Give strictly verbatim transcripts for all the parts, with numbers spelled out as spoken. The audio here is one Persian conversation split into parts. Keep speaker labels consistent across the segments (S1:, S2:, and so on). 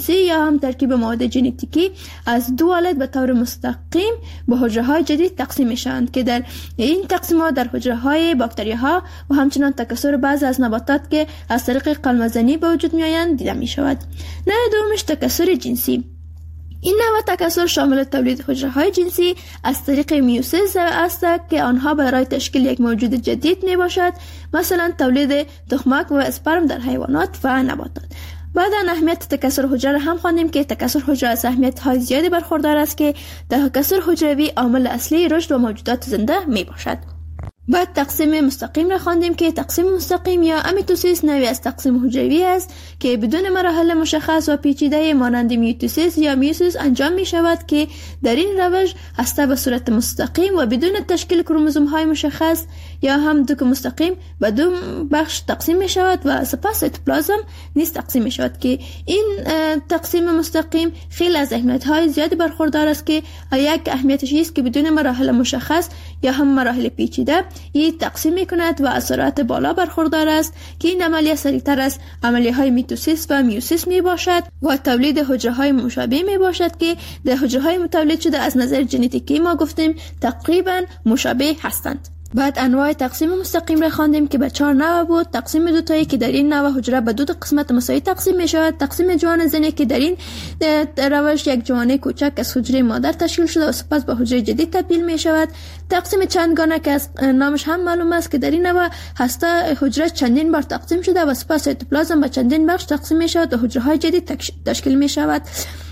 S1: یا هم ترکیب مواد ژنتیکی از دو والد به طور مستقیم به حجره های جدید تقسیم می شوند که در این تقسیمات در حجره های باکتری ها و همچنان تکثر بعضی از نباتات که از طریق قلمزنی به وجود می آیند دیده می شود. نوع دومش تکثر جنسی. این نوع تکثر شامل تولید حجره های جنسی از طریق میوسیس است که آنها برای تشکیل یک موجود جدید می باشد، مثلا تولید تخمک و اسپرم در حیوانات و نباتات. بعد اهمیت تکثر حجره هم خواندیم که تکثر حجره از اهمیت های زیادی برخوردار است که تکثر حجروی عامل اصلی رشد و موجودات زنده می باشد. بعد تقسیم مستقیم را خواندیم که تقسیم مستقیم یا امیتوسیس نوعی از تقسیم حجروی است که بدون مراحل مشخص و پیچیده مانند میوتوسیس یا میوسیس انجام می شود که در این روش هسته به صورت مستقیم و بدون تشکیل کروموزوم های مشخص یا هم دو مستقیم به دو بخش تقسیم می شود و سپس سیتوپلازم نیز تقسیم می شود که این تقسیم مستقیم خیلی از اهمیت های زیادی برخوردار است که یک اهمیتش است که بدون مراحل مشخص یا هم مراحل پیچیده این تقسیم می کند و از سرعت بالا برخوردار است که این عملیه سریعتر از عملیه های میتوسیس و میوسیس می باشد و تولید حجره های مشابه می باشد که در حجره های متولد شده از نظر ژنتیکی ما گفتیم تقریبا مشابه هستند. بعد انواع تقسیم مستقیم را خواندیم که به چهار نوع بود. تقسیم دوتایی که در این نوع حجره به دو قسمت مساوی تقسیم می شود. تقسیم جوان زنی که در این روش یک جوانه کوچک از حجره مادر تشکیل شده و سپس به حجره جدید تبدیل می شود. تقسیم چندگانه که از نامش هم معلوم است که در این نوع هسته حجره چندین بار تقسیم شده و سپس سیتوپلازم به چندین بخش تقسیم می شود و حجره های جدید تشکیل می شود.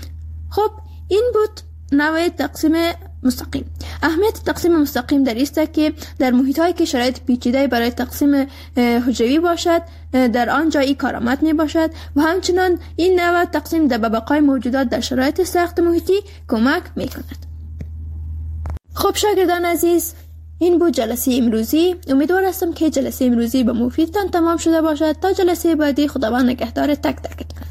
S1: خب این بود نوع تقسیم مستقیم. اهمیت تقسیم مستقیم در است که در محیط‌هایی که شرایط پیچیده برای تقسیم حجروی باشد در آن جایی کارآمد می باشد و همچنان این نوع تقسیم در بقای موجودات در شرایط سخت محیطی کمک می کند. خب شاگردان عزیز، این بود جلسه امروزی. امیدوار هستم که جلسه امروزی به مفیدتان تمام شده باشد. تا جلسه بعدی خداوند نگهدار تک تکتان.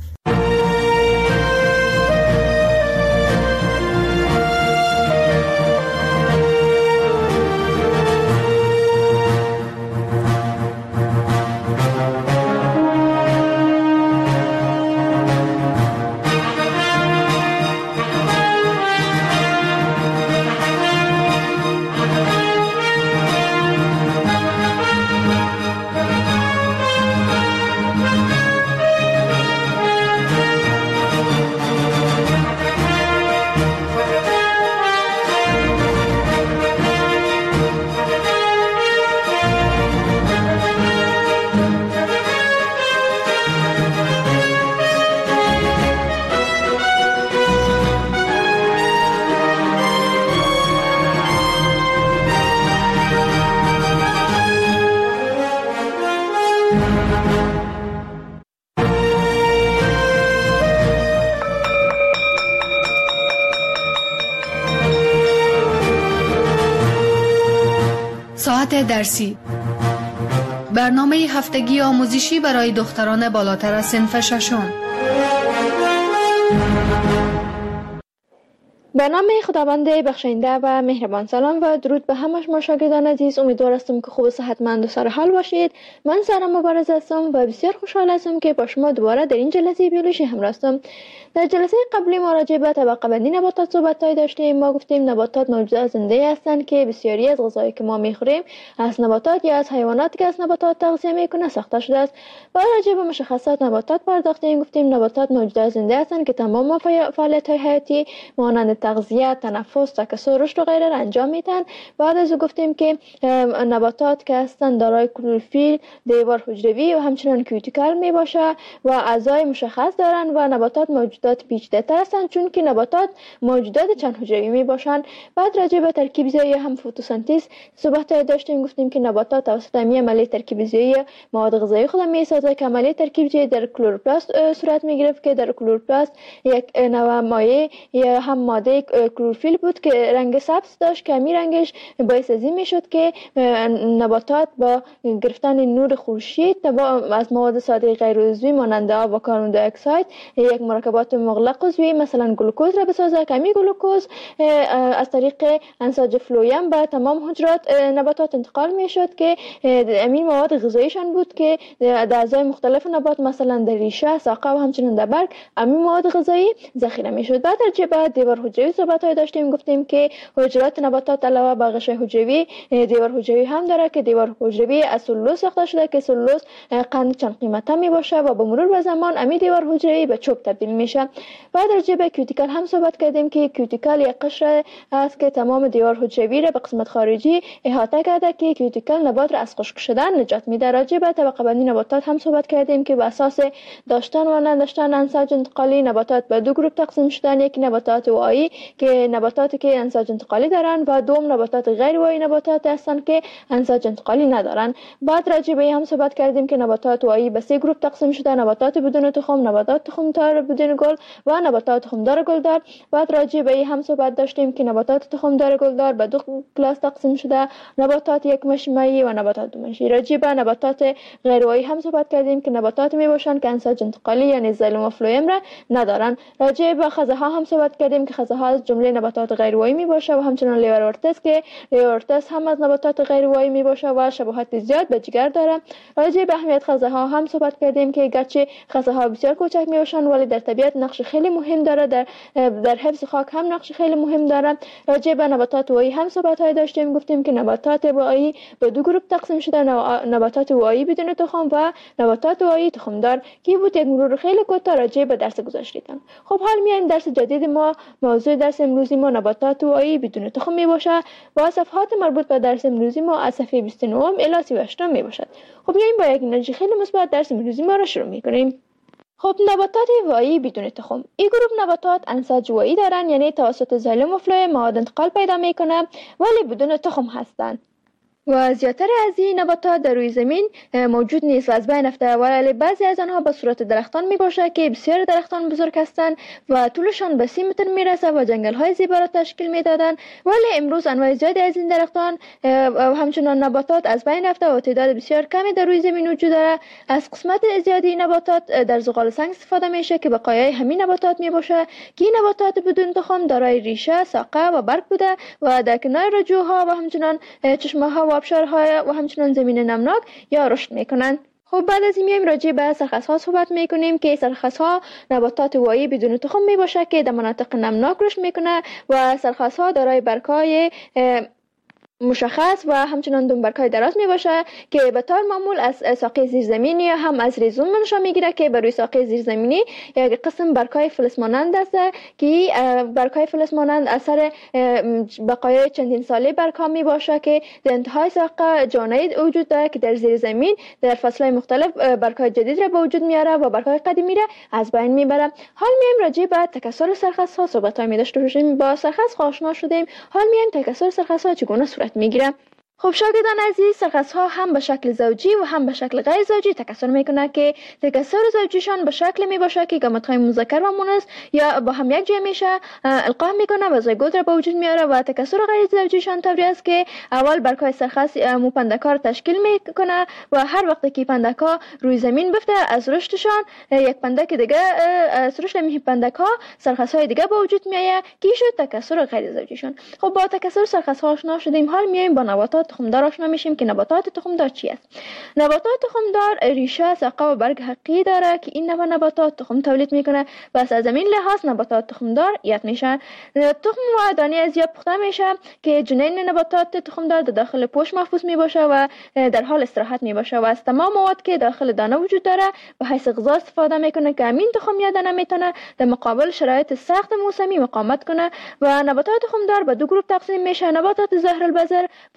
S2: ساعت درسی، برنامه هفتگی آموزشی برای دختران بالاتر از صنف ششم.
S1: برنامه خداوند بخشنده و مهربان. سلام و درود به همه شما شاگردان عزیز. امیدوار هستم که خوب و صحتمند و سرحال باشید. من سارا مبارز هستم و بسیار خوشحال هستم که با شما دوباره در این جلسه بیولوژی همراه هستم. در جلسه قبلی ما راجع به طبقه بندی نباتات صحبت داشتیم. ما گفتیم نباتات موجودات زنده هستند که بسیاری از غذایی که ما میخوریم از نباتات یا از حیواناتی که از نباتات تغذیه میکنه ساخته شده است. و راجع به مشخصات نباتات پرداختیم. گفتیم نباتات موجودات زنده هستند که تمام فعالیت‌های حیاتی مانند تغذیه، تنفس، تکثر، رشد و غیره را انجام میدن. بعد از او گفتیم که نباتات که هستند دارای کلروفیل، دیوار حجروی و همچنین کیوتیکل می باشه و اعضای مشخص دارن و نباتات موجودات پیچیده‌تر هستند چون که نباتات موجودات چند حجروی می باشن. بعد راجع به ترکیب زایی هم فتوسنتز صحبت داشتیم. گفتیم که نباتات توسط می عملیه ترکیب زایی مواد غذایی خود می سازه که عملیه ترکیب زایی در کلوروپلاست صورت می گرفت که در کلوروپلاست یک نوع مایع یا هم ماده ماده کلروفیل بود که رنگ سبز داشت که همین رنگش باعث از این میشد که نباتات با گرفتن نور خورشید از مواد ساده غیر عضوی مانند آب و کربن دی اکساید یک مرکبات مغلق عضوی مثلا گلوکوز را بسازه که همین گلوکوز از طریق انساج فلویم به تمام حجرات نباتات انتقال میشد که همین مواد غذاییشان بود که در اعضای مختلف نبات مثلا در ریشه، ساقه و همچنین در برگ همین مواد غذایی ذخیره میشد. بعد در بعد دیوار حجروی صحبت های داشتیم، گفتیم که حجرات نباتات علاوه بر غشای حجروی دیوار حجروی هم داره که دیوار حجروی از سلولوز ساخته شده که سلولوز قند چند قیمته می باشه و با مرور به زمان امی دیوار حجروی به چوب تبدیل میشه. بعد در به کیوتیکل هم صحبت کردیم که کیوتیکل یک قشر است که تمام دیوار حجروی را به قسمت خارجی احاطه کرده که کیوتیکل نبات را از خشک شدن نجات میده. راجع به طبقه بندی نباتات هم صحبت کردیم که بر اساس داشتن و نداشتن انساج انتقالی نباتات به دو گروه تقسیم شدن، یکی نباتات وایی که نباتاتی که انساج انتقالی دارن و دوم نباتات غیر وایی نباتات هستند که انساج انتقالی ندارن. بعد راجع به هم صحبت کردیم که نباتات وایی به سه گروه تقسیم شده، نباتات بدون تخم، نباتات تخمدار بدون گل و نباتات تخمدار گلدار. بعد راجع به هم صحبت داشتیم که نباتات تخمدار گلدار به دو کلاس تقسیم شده، نباتات یک مشمعی و نباتات دو مشمعی. راجع به نباتات غیر وایی هم صحبت کردیم که نباتات می باشند که انساج انتقالی یعنی زایلوم و فلویم را ندارن. راجع به خزه ها هم صحبت کردیم که خزه ها از جمله نباتات غیر وایی می باشه و همچنین لیورورتس که لیورورتس هم از نباتات غیر وایی می باشه و شباهت زیاد به جگر داره. راجع به اهمیت خزه ها هم صحبت کردیم که گرچه خزه ها بسیار کوچک می باشند ولی در طبیعت نقش خیلی مهم داره، در در حفظ خاک هم نقش خیلی مهم داره. راجع به نباتات وایی هم صحبت های داشتیم، گفتیم که نباتات وایی به دو گروه تقسیم شده، نباتات وایی بدون تخم و نباتات وایی تخمدار که بود یک مرور خیلی کوتاه راجع به درس گذاشتیدن. خب حال میایم درس جدید ما. موضوع درس امروزی ما نباتات وایی بدون تخم می باشه و صفحات مربوط به درس امروزی ما از صفحه بیست و نه الی سی و هشت می باشد. خب میایم با یک انرژی خیلی مثبت درس امروزی ما را شروع میکنیم. خب نباتات وایی بدون تخم، این گروه نباتات انساج وایی دارن، یعنی توسط زایلوم و فلویم مواد انتقال پیدا میکنه ولی بدون تخم هستند و زیاتر از این نباتات در روی زمین موجود نیست و از بین رفته، ولی بعضی از آنها به صورت درختان می باشه که بسیار درختان بزرگ هستند و طولشان به سی متر می رسه و جنگل های زیبا را تشکیل می دادن. ولی امروز انواع زیادی از این درختان و همچنان نباتات از بین رفته و تعداد بسیار کمی در روی زمین وجود داره. از قسمت زیادی نباتات در زغال سنگ استفاده میشه که بقایای همین نباتات می باشه که این نباتات بدون تخم دارای ریشه، ساقه و برگ بوده و در کنار رجوها و همچنان چشمه ها و آبشارهای و همچنان زمین نمناک یا رشد میکنند. خب بعد از این میایم راجع به سرخس ها صحبت میکنیم که سرخس ها نباتات وایی بدون تخم می باشه که در مناطق نمناک رشد میکنه و سرخس ها دارای برگ‌های مشخص و همچنان دنبرکای دراز می باشه که به طور معمول از ساقه زیرزمینی یا هم از ریزوم منشأ میگیره که بر روی ساقه زیرزمینی یک قسم برگ‌های فلز مانند است که برگ‌های فلز مانند اثر بقایای چندین ساله برگ‌ها می باشه که در انتهای ساقه جانید وجود داره که در زیر زمین در فصل‌های مختلف برگ‌های جدید را به وجود میاره و برگ‌های قدیمی را از بین میبره. حال میایم راجع به تکثر سرخس‌ها صحبت می داشته باشیم. با سرخس آشنا شدیم، حال میایم تکثر سرخس‌ها چگونه صورت میگیره. خب شاگردان عزیز، سرخس ها هم به شکل زوجی و هم به شکل غیر زوجی تکثر میکنه که تکثر زوجیشان به شکل می باشه که گامت های مذکر و مؤنث یا با هم یک جای میشه القا میکنه و زایگوت را به وجود میاره و تکثر غیر زوجیشان طوری است که اول برگ‌های سرخس موپندک‌ها را تشکیل میکنه و هر وقت که پندک‌ها روی زمین بفته از رشدشان یک پندک دیگه از رشد می پندک‌ها سرخس های دیگه به وجود میاد که شد تکثر غیر زوجیشان. خب با تکثر سرخس ها آشنا شدیم، حال میایم با نباتات تخمدار آشنا میشیم که نباتات تخمدار چی است. نباتات تخمدار ریشه، ساقه و برگ حقیقی داره که این نوع نباتات تخم تولید میکنه و از زمین لحاظ نباتات تخمدار یاد میشن. تخم و دانه از یا پخته میشه که جنین نباتات تخمدار در داخل پوست محفوظ میباشه و در حال استراحت میباشه و از تمام مواد که داخل دانه وجود داره به حیث غذا استفاده میکنه که همین تخم یا دانه میتونه در مقابل شرایط سخت موسمی مقاومت کنه. و نباتات تخمدار به دو گروه تقسیم میشه، نباتات ظاهر البذر و نباتات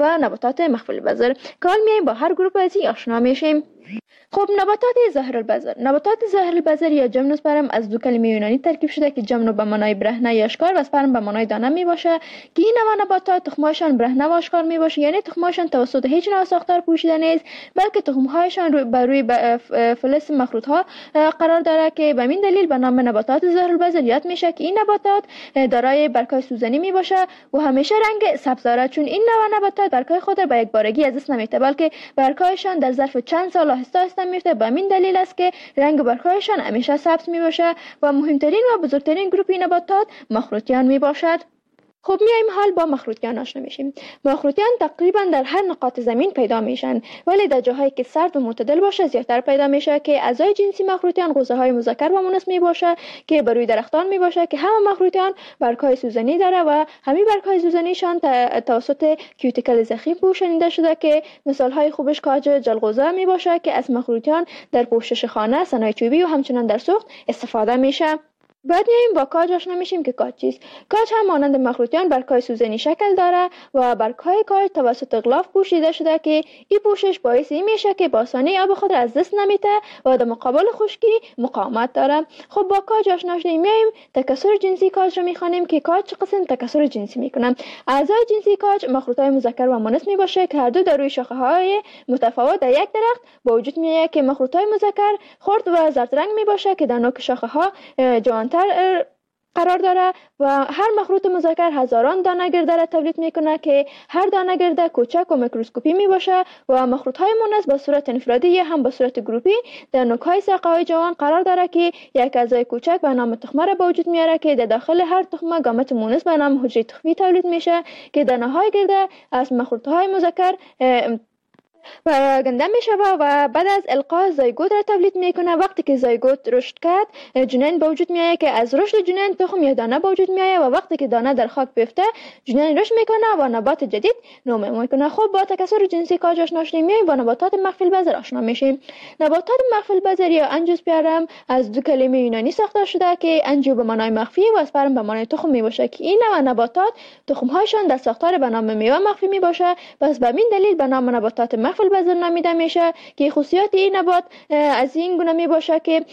S1: نباتات مخفی البذر که حال میایم با هر گروه از این آشنا میشیم. خب نباتات ظاهر البذر. نباتات ظاهر البذر یا جمع سپرم از دو کلمه یونانی ترکیب شده که جمع به معنای برهنه یا اشکار و سپرم به معنای دانه می باشه که این نوع نباتات تخمهایشان برهنه و اشکار می باشه، یعنی تخمهایشان توسط هیچ نوع ساختار پوشیده نیست، بلکه تخمهایشان روی بر روی فلز مخروط ها قرار داره که به این دلیل به نام نباتات ظاهر البذر یاد میشه که این نباتات دارای برگ‌های سوزنی می باشه و همیشه رنگ سبز داره، چون این نوع نباتات برگ‌های خود را به یک بارگی از دست نمیده، بلکه برگ‌هایشان در ظرف چند سال آهسته آهسته میفته. به همین دلیل است که رنگ برگ‌هایشان همیشه سبز می باشه و مهمترین و بزرگترین گروه این نباتات مخروطیان می باشد. خب میایم حال با مخروطیان آشنا میشیم. مخروطیان تقریبا در هر نقاط زمین پیدا میشن، ولی در جاهایی که سرد و معتدل باشه زیادتر پیدا میشه که اعضای جنسی مخروطیان غوزه های مذکر و مؤنث می باشه که بر روی درختان می باشه که همه مخروطیان برگ‌های سوزنی داره و همین برگ‌های سوزنیشان توسط کیوتیکل ضخیم پوشانیده شده که مثال های خوبش کاج جلغوزه می باشه که از مخروطیان در پوشش خانه، صنایع چوبی و همچنین در سوخت استفاده میشه. بعد میایم با کاج آشنا میشیم که کاج چیست. کاج هم مانند مخروطیان برگ‌های سوزنی شکل داره و برگ‌های کاج توسط غلاف پوشیده شده که این پوشش باعث این میشه که با آسانی آب خود را از دست نمیده و در مقابل خشکی مقاومت داره. خب با کاج آشنا شدیم، میایم تکثر جنسی کاج رو میخوانیم که کاج چه قسم تکثر جنسی میکنن. اعضای جنسی کاج مخروطهای مذکر و مؤنث می باشه که هر دو در روی شاخه های متفاوت در یک درخت با وجود میاد که مخروطهای مذکر خرد و زرد رنگ می باشه که در نوک شاخه ها جوان قرار داره و هر مخروط مذکر هزاران دانه گرده را تولید میکنه که هر دانه گرده کوچک و میکروسکوپی می باشه و مخروط های مؤنث به صورت انفرادی یا هم به صورت گروپی در نوک های ساقه های جوان قرار داره که یک اعضای کوچک به نام تخمه را به وجود میاره که در داخل هر تخمه گامت مؤنث به نام حجره تخمی تولید میشه که دانه های گرده از مخروط های مذکر و گنده می شود و بعد از القا زایگوت را تولید میکنه. وقتی که زایگوت رشد کرد جنین به وجود میاد که از رشد جنین تخم یا دانه به وجود میاد و وقتی که دانه در خاک بیفته جنین رشد میکنه و نبات جدید نمو میکنه. خب با تکثر جنسی کاج آشنا شدیم، میایم با نباتات مخفی البذر آشنا میشیم. نباتات مخفی البذر یا انجیوسپرم از دو کلمه یونانی ساخته شده که انجیو به معنای مخفی و اسپرم به معنای تخم می باشه که این نوع نباتات تخم هایشان در ساختار به نام میوه مخفی می باشه. پس به همین دلیل به نام نباتات مخفی البذر نامیده میشه که خصوصیات این نبات از این گونه می باشه که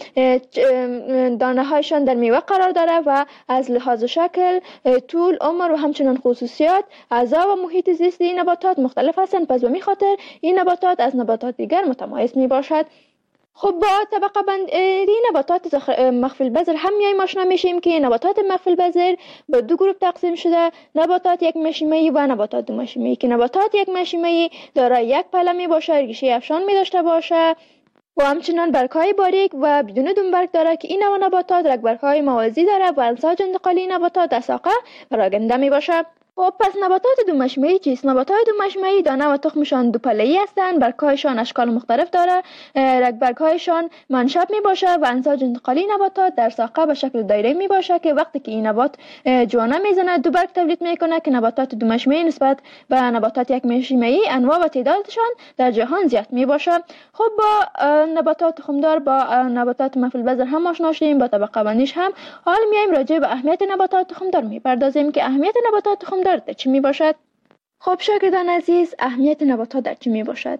S1: دانه هایشان در میوه قرار داره و از لحاظ شکل، طول، عمر و همچنین خصوصیات اعضا و محیط زیست این نباتات مختلف هستند. پس به می خاطر این نباتات از نباتات دیگر متمایز می باشد. خب با طبقه بندی نباتات مخفی البذر هم میایم آشنا میشیم که نباتات مخفی البذر به دو گروه تقسیم شده: نباتات یک مشیمه‌ای و نباتات دو مشیمه‌ای که نباتات یک مشیمه‌ای دارای یک پله می باشه، ریشه افشان می داشته باشه و همچنان برگ‌های باریک و بدون دنبرگ داره که این نوع نباتات رگبرگ‌های موازی داره و انساج انتقالی نباتات در ساقه پراگنده می باشه. و پس نباتات دو مشیمه‌ای چیست؟ نباتات دو مشیمه‌ای دانه و تخمشان دو پله‌ای هستند، برگ‌هایشان اشکال مختلف داره، رگبرگ‌هایشان منشب می باشه و انساج انتقالی نباتات در ساقه به شکل دایره می باشه که وقتی که این نبات جوانه میزنه دو برگ تولید میکنه که نباتات دو مشیمه‌ای نسبت به نباتات یک مشیمه‌ای انواع و تعدادشان در جهان زیاد می باشه. خب با نباتات تخمدار با نباتات مخفی البذر هم آشنا شدیم، با طبقه بندیش هم. حال میایم راجع به اهمیت نباتات تخمدار میپردازیم که اهمیت نباتات تخمدار در چی می باشد؟ خب شاگردان عزیز، اهمیت نباتات در چی می باشد؟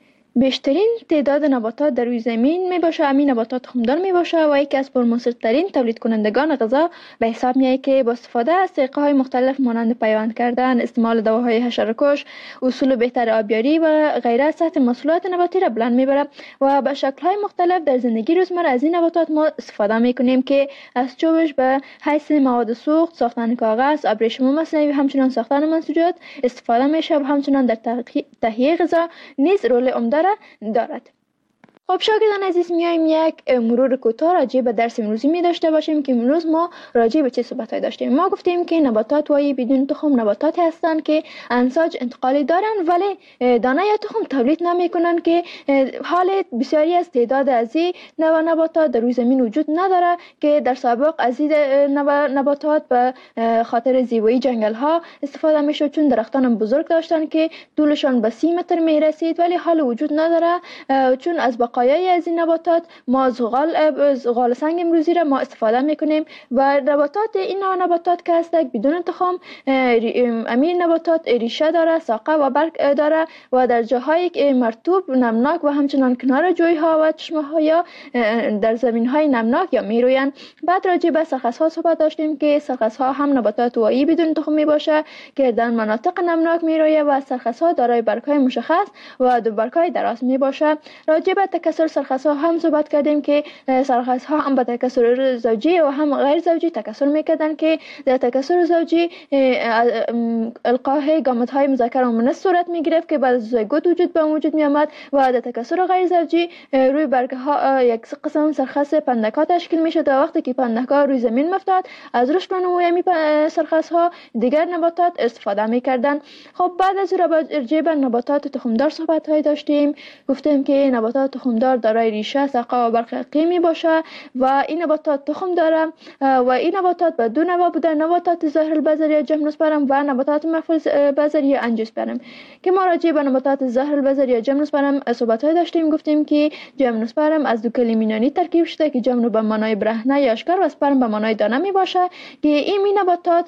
S1: بیشترین تعداد نباتات در روی زمین می باشه، همین نباتات تخمدار می باشه و یکی از پرمصرف‌ترین تولید کنندگان غذا به حساب میاد که با استفاده از طریقه های مختلف مانند پیوند کردن، استعمال دواهای حشره‌کش، اصول بهتر آبیاری و غیره سطح محصولات نباتی را بلند میبره و به شکل های مختلف در زندگی روزمره از این نباتات ما استفاده میکنیم که از چوبش به حیث مواد سوخت، ساختن کاغذ، ابریشم مصنوعی، همچنین ساختن منسوجات استفاده میشه و همچنین در تهیه غذا نیز رول عمده دارد. خب شاگردان عزیز، میایم یک مرور کوتاه راجع به درس امروزی می داشته باشیم که امروز ما راجع به چه صحبت‌هایی داشتیم. ما گفتیم که نباتات وای بدون تخم نباتاتی هستند که انساج انتقالی دارن ولی دانه یا تخم تولید نمیکنن که حال بسیاری از تعداد از این نوع نباتات در روی زمین وجود نداره که در سابق از این نباتات به خاطر زیبایی جنگل ها استفاده میشد، چون درختان بزرگ داشتن که طولشان به سی متر می رسید ولی حال وجود نداره چون از بقا بقایای از این نباتات ما زغال زغال سنگ امروزی را ما استفاده میکنیم و نباتات این نباتات که هست بدون تخم امین نباتات ریشه داره، ساقه و برگ داره و در جاهای مرطوب نمناک و همچنان کنار جویها و چشمه ها یا در زمین های نمناک یا میروین. بعد راجع به سرخس ها صحبت داشتیم که سرخس ها هم نباتات وایی بدون تخم می باشه که در مناطق نمناک میرویه و سرخس ها دارای برگ های مشخص و دو برگ های دراز می باشه. راجع به تکثر سرخس ها هم صحبت کردیم که سرخس ها هم به تکثر زوجی و هم غیر زوجی تکثر میکردن که در تکثر زوجی القای گامت های مذکر و مؤنث صورت می گرفت که بعد از زیگوت وجود به وجود می آمد و در تکثر غیر زوجی روی برگ ها یک قسم سرخس پندک ها تشکیل می شد و وقتی که پندک ها روی زمین مفتاد از رشد و نمو سرخس ها دیگر نباتات استفاده می کردن. خب بعد از راجع به نباتات تخمدار صحبت های داشتیم، گفتیم که نباتات تخمدار دارای ریشه، ساقه و برگ قیمی باشه و این نباتات تخم داره و این نباتات به دو نوع بوده، نباتات ظاهر البذر یا جمنوسپرم و نباتات مخفی البذر یا انجیوسپرم. که ما راجع به نباتات ظاهر البذر یا جمنوسپرم صحبت های داشتیم، گفتیم که جمنوسپرم از دو کلمه یونانی ترکیب شده که جمنو به معنای برهنه یا اشکار و سپرم به معنای دانه می باشه که این می نباتات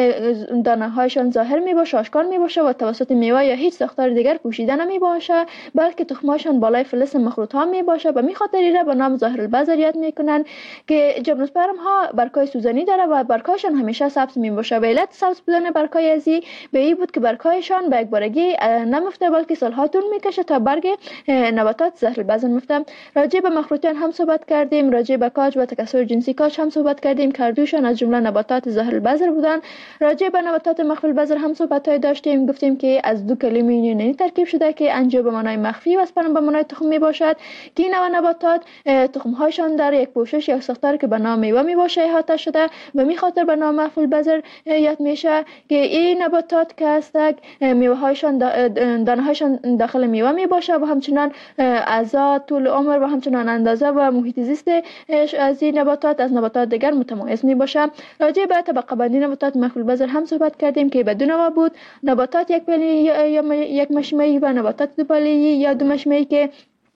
S1: دانه هایشان ظاهر می باشه، آشکار می باشه و توسط میوه یا هیچ ساختار دیگر پوشیده نمی باشه، بلکه تخماشان بالای فلز مخروط ها می باشه. به می خاطر را به نام ظاهر البذر یاد میکنن که جمنوسپرم ها برگ‌های سوزنی داره و برگ‌هایشان همیشه سبز می باشه. و علت سبز بودن برگ‌های ازی به این بود که برگ‌هایشان به یک بارگی نمفته بلکه سالها طول میکشه تا برگ نباتات ظاهر البذر مفته. راجع به مخروطیان هم صحبت کردیم، راجع به کاج و تکثر جنسی کاج هم صحبت کردیم که هر دوشان از جمله نباتات ظاهر البذر بودن. راجع به نباتات مخفی البذر هم صحبت های داشتیم، گفتیم که از دو کلمه یونانی ترکیب شده که انجیو به معنای مخفی و اسپرم به معنای تخم می باشد که این نوع نباتات تخم هایشان در یک پوشش یا ساختار که به نام میوه می باشه احاطه شده و می خاطر به نام مخفی البذر یاد میشه که این نباتات که هستند میوه هایشان دانه هایشان داخل میوه می باشه و همچنان اعضا، طول عمر و همچنان اندازه و محیط زیست از این نباتات از نباتات دیگر متمایز می باشه. راجع به طبقه بندی نباتات مخفی البذر هم صحبت کردیم که به دو نوع بود، نباتات یک پله یا یک مشمعی و نباتات دو پله یا دو مشمعی که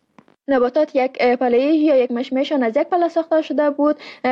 S1: نباتات یک پله یا یک مشمعشان از یک پله ساخته شده بود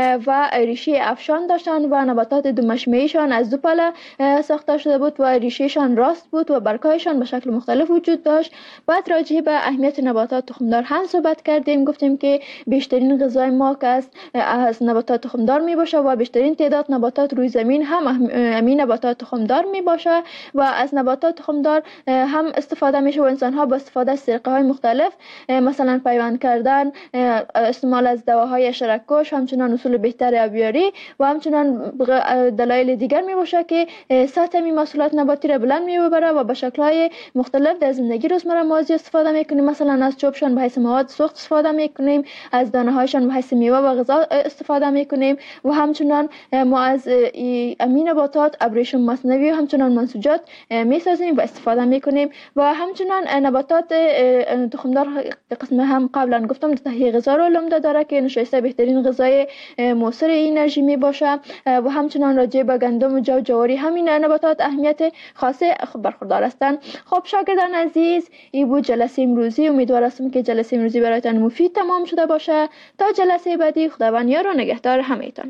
S1: و ریشه افشان داشتند و نباتات دو مشمعیشان از دو پله ساخته شده بود و ریشهشان راست بود و برگ‌هایشان به شکل مختلف وجود داشت. بعد راجع به اهمیت نباتات تخمدار هم صحبت کردیم، گفتیم که بیشترین غذای ما که است از نباتات تخمدار می باشه و بیشترین تعداد نباتات روی زمین هم همین نباتات تخمدار می باشه و از نباتات تخمدار هم استفاده میشه و انسان ها با استفاده از طریقه های مختلف مثلا پیوند کردن، استعمال از دواهای شرکش، همچنان اصول بهتر آبیاری و همچنان دلایل دیگر می باشه که سطح می محصولات نباتی را بلند می ببره و به شکل‌های مختلف در زندگی روزمره موازی استفاده میکنیم. مثلا از چوبشان به حیث مواد سوخت استفاده میکنیم، از دانه هایشان به حیث میوه و غذا استفاده میکنیم و همچنان ما از امین نباتات ابریشم مصنوعی و همچنان منسوجات میسازیم و استفاده میکنیم و همچنان نباتات تخمدار قسم هم قبلا گفتم تهیه غذا رو لمده داره که نشایسته بهترین غذای موثر انرژی می باشه و همچنان راجع به گندم و جو جواری همین نباتات اهمیت خاصه برخوردار هستند. خب شاگردان عزیز، این بود جلسه امروزی. امیدوارم که جلسه امروزی برایتان مفید تمام شده باشه. تا جلسه بعدی، خداوند یار و نگهدار همه‌تان.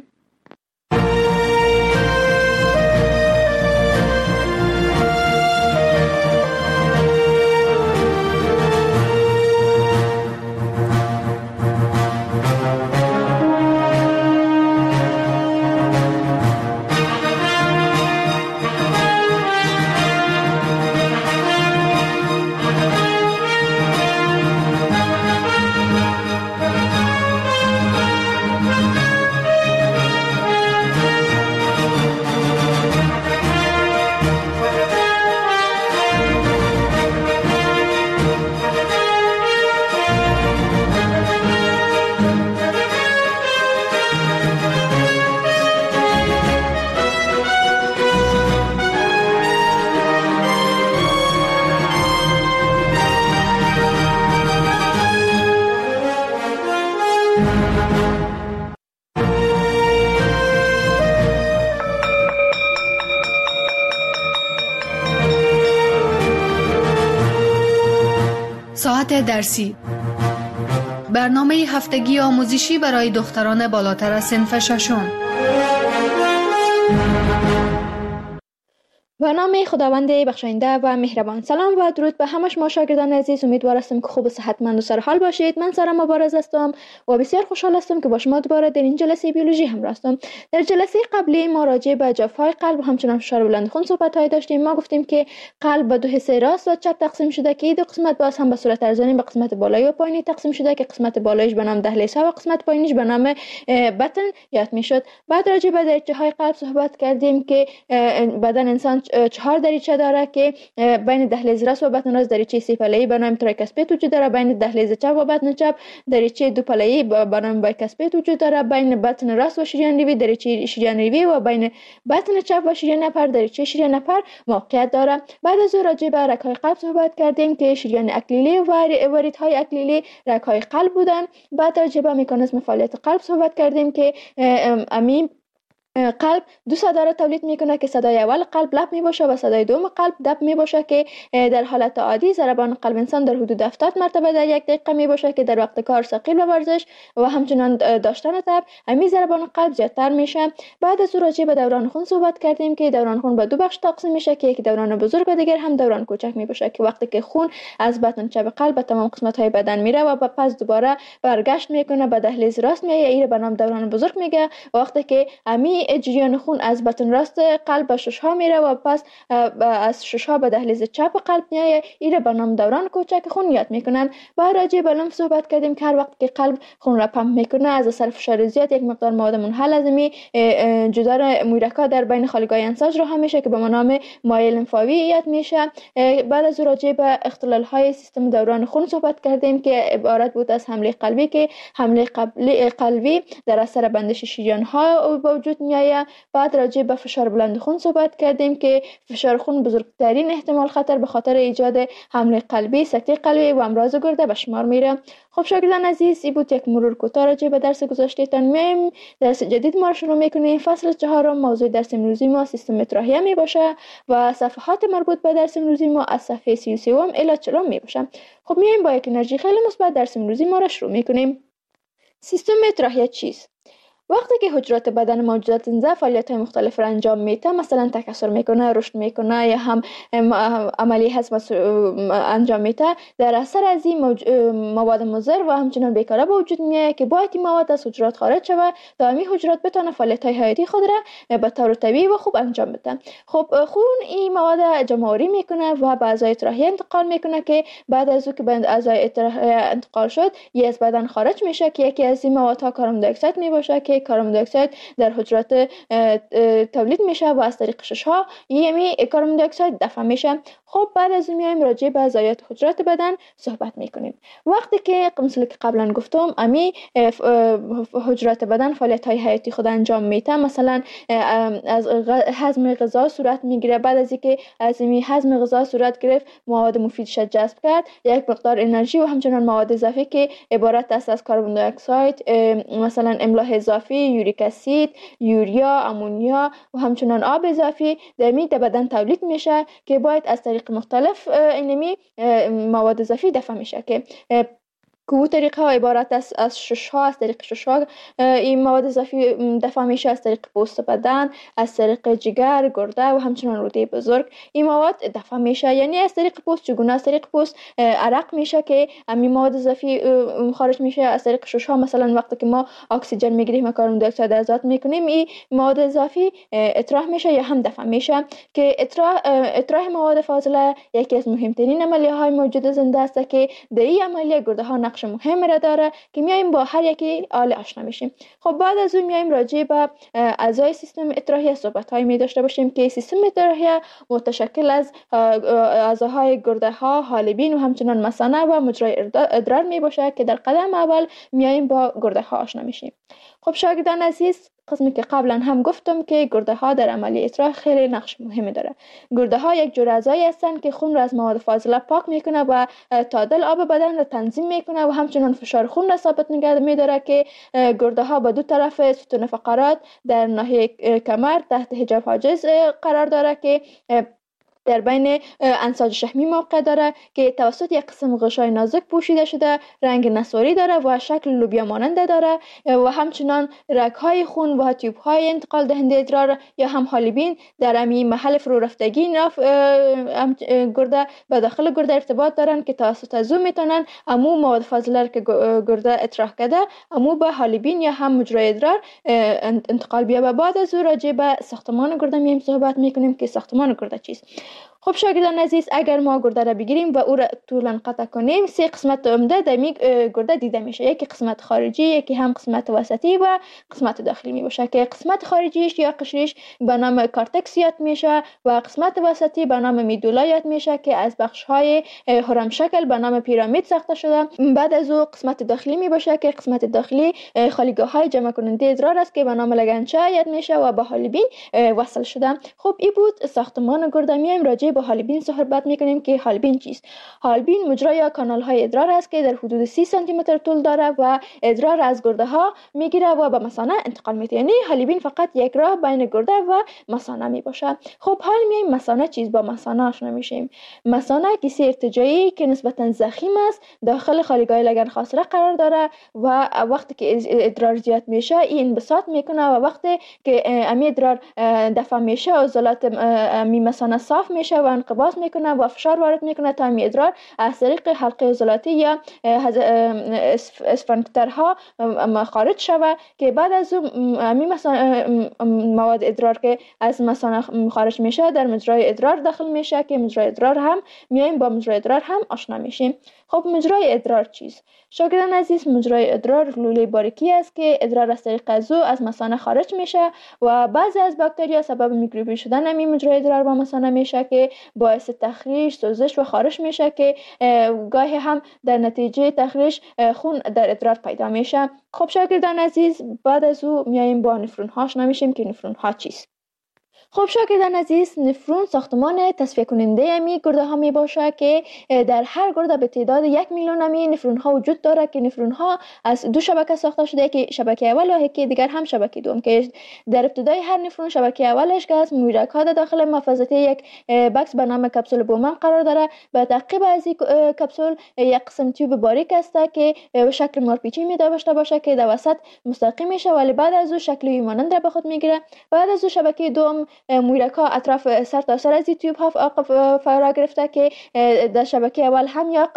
S2: ساعت درسی برنامه هفتگی آموزشی برای دختران بالاتر از صنف ششم.
S1: و نام خداوند بخشاینده و مهربان. سلام و درود به همه شما شاگردان عزیز. امیدوار هستم که خوب و صحتمند و سرحال باشید. من سارا مبارز هستم و بسیار خوشحال هستم که با شما دوباره در این جلسه بیولوژی همراه هستم. در جلسه قبلی ما راجع به جفای قلب و همچنین فشار بلند خون صحبت داشتیم. ما گفتیم که قلب به دو حصه راست و چپ تقسیم شده که این دو قسمت باز هم به صورت ارزانی به قسمت بالایی و پایینی تقسیم شده که قسمت بالاییش به نام دهلیز و قسمت پایینیش به نام بطن یاد میشد. بعد راجع به دریچه های قلب صحبت کردیم که بدن انسان چهار دریچه داره که بین دهلیز راست و بطن راست دریچه سه پله‌ای به نام تریکاسپید وجود داره. بین دهلیز چپ و بطن چپ دریچه دو پله‌ای به نام بایکاسپید وجود داره. بین بطن راست و شریان ریوی دریچه شریان ریوی و بین بطن چپ و شریان نپر دریچه شریان نپر موقعیت داره. بعد از اون راجع به رگ‌های قلب صحبت کردیم که شریان اکلیلی و وریدهای اکلیلی رگ‌های قلب بودن. بعد راجع به مکانیزم فعالیت قلب صحبت کردیم که امی قلب دو صدا را تولید میکنه که صدای اول قلب لب می باشه و صدای دوم قلب دب می باشه که در حالت عادی ضربان قلب انسان در حدود هفتاد مرتبه در یک دقیقه می باشه که در وقت کار ثقیل و ورزش و همچنان داشتن تب همین ضربان قلب زیادتر میشه. بعد از راجع به دوران خون صحبت کردیم که دوران خون به دو بخش تقسیم میشه که یک دوران بزرگ و دیگر هم دوران کوچک می باشه که وقتی که خون از بطن چپ قلب به تمام قسمت های بدن میره و پس دوباره برگشت میکنه به دهلیز راست میایه این به نام دوران بزرگ میگه. وقتی که امی جریان خون از بطن راست قلب به شش ها میره و پس از شش ها به دهلیز چپ قلب میایه این به نام دوران کوچک خون یاد میکنن. با راجع به لمف صحبت کردیم که هر وقت که قلب خون را پمپ میکنه از اثر فشار زیاد یک مقدار مواد منحل از می جدار محرکات در بین خالگاه انساج راه میشه که به نام مایع لمفاوی یاد میشه. بعد از راجع به اختلال های سیستم دوران خون صحبت کردیم که عبارت بود از حمله قلبی که حمله قلبی در اثر بندش شریان ها به وجود میایه. بعد راجع به فشار بلند خون صحبت کردیم که فشار خون بزرگترین احتمال خطر به خاطر ایجاد حمله قلبی، سکته قلبی و امراض گرده به شمار میره. خب شاگردان عزیز، این بود یک مرور کوتاه راجع به درس گذشتهتان. میایم درس جدید ما رو شروع میکنیم. فصل چهارم موضوع درس امروزی ما سیستم تراهیه می باشه و صفحات مربوط به درس امروزی ما از صفحه سی و سه الی چهل می باشه. خب میایم با یک انرژی خیلی مثبت درس امروزی ما رو شروع میکنیم. سیستم تراهیه چیست؟ وقتی که حجرات بدن موجودات زنده فعالیت های مختلف را انجام میده، مثلا تکثر میکنه، رشد میکنه یا هم عملی هضم انجام میده، در اثر از این موج... مواد مضر و همچنان بیکاره به وجود میاد که باید این مواد از حجرات خارج شود تا همین حجرات بتونه فعالیت های حیاتی خود را به طور طبیعی و خوب انجام بده. خب خون این مواد جمع‌آوری میکنه و به اعضای تراهیه انتقال میکنه که بعد از او که به اعضای تراهیه انتقال شد یه از بدن خارج میشه که یکی از این موادها کاربن دی اکساید میباشه که کاربن دی اکساید در حجرات تولید میشه و از طریق شش ها یمی کاربن دی اکساید دفع میشه. خب بعد از این میایم راجع به ضایعات حجرات بدن صحبت میکنیم. وقتی که مثل که قبلا گفتم امی حجرات بدن فعالیت های حیاتی خود انجام میده، مثلا از هضم غذا صورت میگیره. بعد از اینکه از این هضم غذا صورت گرفت مواد مفیدش جذب کرد، یک مقدار انرژی و همچنان مواد اضافی که عبارت است از کاربن دی اکساید، مثلا املاح اضافی، یوریک اسید، یوریا، امونیا و همچنان آب اضافی در می بدن تولید میشه که باید از طریق مختلف اینمی مواد اضافی دفع میشه که که طریقه ها عبارت است از شش ها. از طریق شش ها این مواد اضافی دفع میشه از طریق پوست بدن، از طریق جگر، گرده و همچنان روده بزرگ این مواد دفع میشه. یعنی از طریق پوست چگونه؟ از طریق پوست عرق میشه که این مواد اضافی خارج میشه. از طریق شش ها مثلا وقتی که ما اکسیژن میگیریم و کاربن دی اکساید آزاد میکنیم این مواد اضافی اطراح میشه یا هم دفع میشه که اطراح اطراح مواد فاضله یکی از مهمترین عملیه های موجود زنده است که در این عملیه گرده ها نقش مهم را داره که میایم با هر یکی آل آشنا میشیم. خب بعد از اون میایم راجع به اعضای سیستم تراهیه صحبت های می داشته باشیم که سیستم تراهیه متشکل از اعضاهای گرده ها، حالبین و همچنان مثانه و مجرای ادرار می باشه که در قدم اول میایم با گرده ها آشنا میشیم. خب شاگردان عزیز، قسمی که قبلا هم گفتم که گرده ها در عملی اطراح خیلی نقش مهمی داره. گرده ها یک جور اعضایی هستند که خون را از مواد فاضله پاک میکنه و تعادل آب بدن را تنظیم میکنه و همچنان فشار خون را ثابت نگه میداره که گرده ها به دو طرف ستون فقرات در ناحیه کمر تحت حجاب حاجز قرار داره که در بین انساج شحمی موقع داره که توسط یک قسم غشای نازک پوشیده شده، رنگ نسواری داره و شکل لوبیا ماننده داره و همچنان رگ‌های خون و تیوب‌های انتقال دهنده ادرار یا هم حالبین در همین محل فرو رفتگی ناف گرده به داخل گرده ارتباط دارن که توسط از او میتونن امو مواد فاضله که گرده اطراح کرده امو به حالبین یا هم مجرای ادرار انتقال بیا. و بعد از او راجع به ساختمان گرده میم صحبت میکنیم که ساختمان گرده چیست. خب شاگردان عزیز، اگر ما گرده را بگیریم و او را طولا قطع کنیم، سه قسمت عمده در می گرده دیده میشه. یکی قسمت خارجی، یکی هم قسمت وسطی و قسمت داخلی می باشه که قسمت خارجیش یا قشرش به نام کارتکس یاد میشه و قسمت وسطی به نام میدولا یاد میشه که از بخش های هرم شکل به نام پیرامید ساخته شده. بعد از او قسمت داخلی می باشه که قسمت داخلی خالیگاه های جمع کننده ادرار است که به نام لگنچه یاد میشه و به حالبین وصل شده. خب این بود ساختمان گرده. میایم راجع با حالبین صحبت میکنیم که حالبین چیست. حالبین مجرا یا کانال های ادرار است که در حدود سی سانتی متر طول داره و ادرار از گرده ها میگیره و به مثانه انتقال میده. یعنی حالبین فقط یک راه بین گرده و مثانه می باشه. خب حال میایم مثانه چیست، با مثانه آشنا میشیم. مثانه کیسه ارتجاعی که نسبتا ضخیم است داخل خالیگاه لگن خاصره قرار داره و وقتی که ادرار زیاد میشه این انبساط میکنه و وقتی که امی ادرار دفع میشه عضلات امی مثانه صاف میشه و انقباض میکنه و فشار وارد میکنه تا امی ادرار از طریق حلقه عضلاتی یا اسفنکترها خارج شوه که بعد از امی مثانه مواد ادرار که از مثانه خارج میشه در مجرای ادرار داخل میشه که مجرای ادرار هم میایم با مجرای ادرار هم آشنا میشیم. خب مجرای ادرار چیست؟ شاگردان عزیز، مجرای ادرار لوله باریکی است که ادرار از طریق از او از مثانه خارج میشه و بعضی از باکتریا سبب میکروبی شدن همین مجرای ادرار با مثانه میشه که باعث تخریش، سوزش و خارش میشه که گاهی هم در نتیجه تخریش خون در ادرار پیدا میشه. خب شاگردان عزیز، بعد از او میایم با نفرون ها آشنا میشیم که نفرون ها چیست. خب شاگردان عزیز، نفرون ساختمان تصفیه کننده امی گرده ها می باشه که در هر گرده به تعداد یک میلیون امی نفرون ها وجود داره که نفرون ها از دو شبکه ساخته شده که شبکه اول و یکی دیگر هم شبکه دوم که در ابتدای هر نفرون شبکه اولش که از مویرک ها داخل محفظه یک بکس به نام کپسول بومن قرار داره. به تعقیب از این کپسول یک قسم تیوب باریک است که شکل مارپیچی می داشته باشه که در وسط مستقیم میشه ولی بعد از او شکل مانند را به خود میگیره. بعد از او شبکه دوم مویرک ها اطراف سر تا سر از این تیوب ها فرا گرفته که در شبکه اول هم یا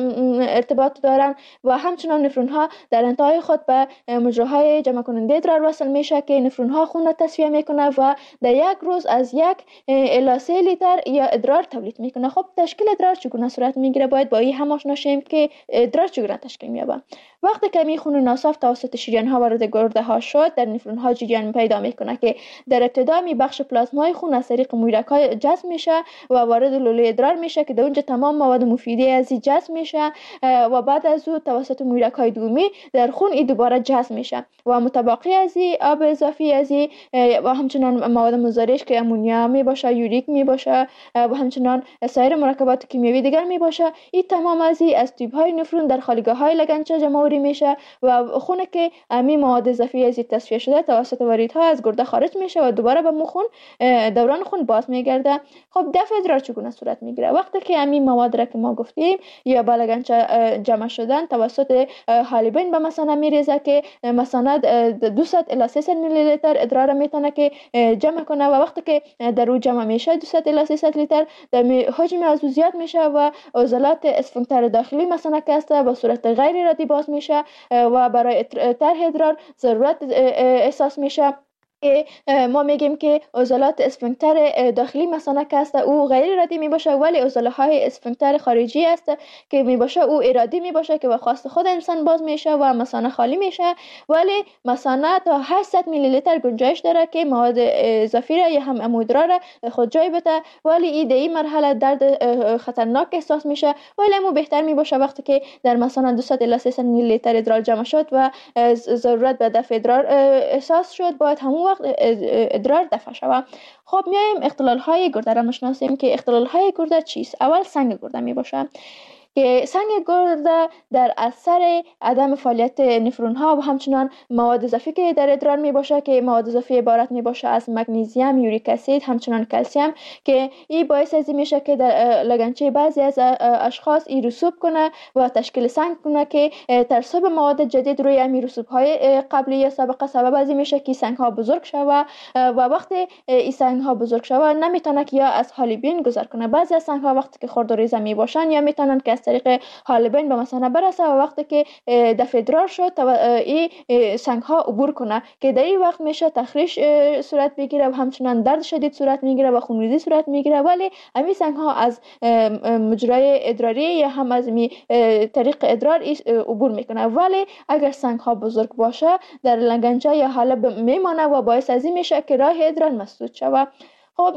S1: ارتباط دارن و همچنان نفرون ها در انتهای خود به مجراهای جمع کننده ادرار وصل میشه که نفرون ها خون را تصفیه میکنه و در یک روز از یک الی سه لیتر یا ادرار تولید میکنه. خب تشکیل ادرار چگونه صورت میگیره؟ باید با این هم آشنا شیم که ادرار چگونه تشکیل مییابه. وقتی که می خون ناصاف توسط شریان ها وارد گرده ها شد در نفرون ها جریان پیدا میکنه که در ابتدا می بخش پلازمای خون از طریق مویرک ها جذب میشه و وارد لوله ادرار میشه که در اونجا تمام مواد مفیده از این جذب میشه و بعد از او توسط مویرک های دومی در خون این دوباره جذب میشه و متبقی از این آب اضافی از این و همچنان مواد مضرش که امونیا می باشه، یوریک می باشه و همچنان سایر مرکبات کیمیایی دیگر می باشه، این تمام از این از تیوب های نفرون در خالیگاه های لگنچه جمع میشه و خونه که امی مواد اضافی از این تصفیه شده توسط واریدها از گرده خارج میشه و دوباره به مو خون دوران خون باز میگرده. خب دفع ادرار چگونه صورت میگیره؟ وقتی که امی مواد را که ما گفتیم یا به لگنچه جمع شدن توسط حالبین به مثانه میریزه که مثانه دویست الی سیصد میلی لیتر ادرار میتونه که جمع کنه و وقتی که در او جمع میشه دویست الی سیصد لیتر حجم از او زیاد میشه و عضلات اسفنکتر داخلی مثانه که است به صورت غیر ارادی باز میشه و برای طرح ادرار ضرورت احساس میشه. ما میگیم که عضلات اسفنکتر داخلی مثانه که است او غیر ارادی می باشه ولی عضله های اسفنکتر خارجی است که می باشه او ارادی می باشه که به خواست خود انسان باز میشه و مثانه خالی میشه ولی مثانه تا هشتصد میلی لیتر گنجایش داره که مواد اضافی را یا هم امودرا را خود جای بده ولی این در این مرحله درد خطرناک احساس میشه ولی امو بهتر می باشه وقتی که در مثانه دویست الی سیصد میلی لیتر ادرار جمع شد و ضرورت به دفع ادرار احساس شد باید همون وقت ادرار دفع شود. خب میایم اختلال های گرده را میشناسیم که اختلال های گرده چیست؟ اول سنگ گرده می باشه که سنگ گرده در اثر عدم فعالیت نفرون ها و همچنان مواد اضافی که در ادرار می باشه که مواد اضافی عبارت می باشه از مگنیزیم، یوریک اسید، همچنان کلسیم که این باعث از این میشه که در لگنچه بعضی از اشخاص این رسوب کنه و تشکیل سنگ کنه که ترسب مواد جدید روی این رسوب های قبلی یا سابقه سبب از این میشه که سنگ ها بزرگ شوه و وقتی این سنگ ها بزرگ شوه نمیتونه که یا از حالبین گذر کنه. بعضی از سنگ ها وقتی که خرد و ریزه می باشن یا میتونن که از طریق حالبین به مثانه برسه و وقتی که دفع ادرار شد این سنگ ها عبور کنه که در این وقت میشه تخریش صورت بگیره و همچنان درد شدید صورت میگیره و خونریزی صورت میگیره. ولی همین سنگ ها از مجرای ادراری یا هم از می طریق ادرار عبور میکنه. ولی اگر سنگ ها بزرگ باشه در لگنچه یا حالب میمانه و باعث از این میشه که راه ادرار مسدود شود. خب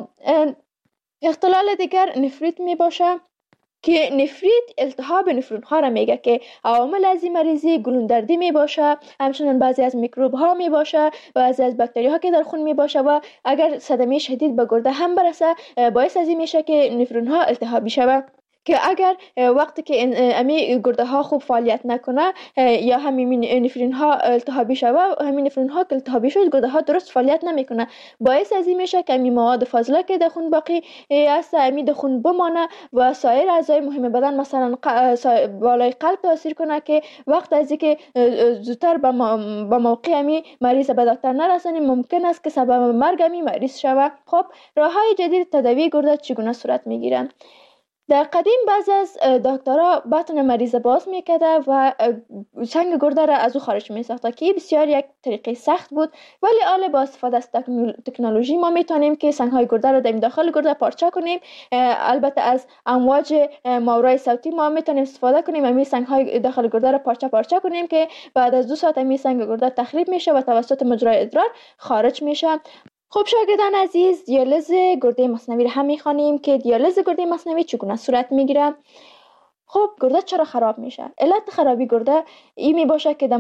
S1: اختلال دیگر نفریت می باشه که نفریت التهاب نفرون ها را میگه که عوامل از این مریضی گلوندردی می باشه، همچنان بعضی از میکروب ها می باشه، بعضی از باکتری ها که در خون می باشه و اگر صدمه شدید به گرده هم برسه باعث از این میشه که نفرون ها التهابی شود. که اگر وقتی که امی گرده ها خوب فعالیت نکنه یا همین نفرین ها التهابی شود، همین نفرین ها که التهابی شد گرده ها درست فعالیت نمیکنه باعث از این میشه که امی مواد فاضله که در خون باقی است امی در خون بمانه و سایر اعضای مهم بدن مثلا بالای قلب تاثیر کنه که وقت از اینکه زودتر به موقع امی مریض به دکتر نرسانیم ممکن است که سبب مرگ امی مریض شود. خب راه های جدید تداوی گرده چگونه صورت میگیرند؟ در قدیم بعض از دکترها بطن مریض باز میکرده و سنگ گرده را از او خارج میساخته که بسیار یک طریقه سخت بود. ولی حالا با استفاده از تکنولوژی ما میتونیم که سنگ های گرده را در داخل گرده پارچه کنیم. البته از امواج ماورای صوتی ما میتونیم استفاده کنیم همین سنگ های داخل گرده را پارچه پارچه کنیم که بعد از دو ساعت همین سنگ گرده تخریب میشه و توسط مجرای ادرار خارج میشه. خب شاگردان عزیز، دیالیز گرده مصنوی را هم میخوانیم که دیالیز گرده مصنوی چگونه صورت میگیره. خب گرده چرا خراب میشه؟ علت خرابی گرده این می باشه که در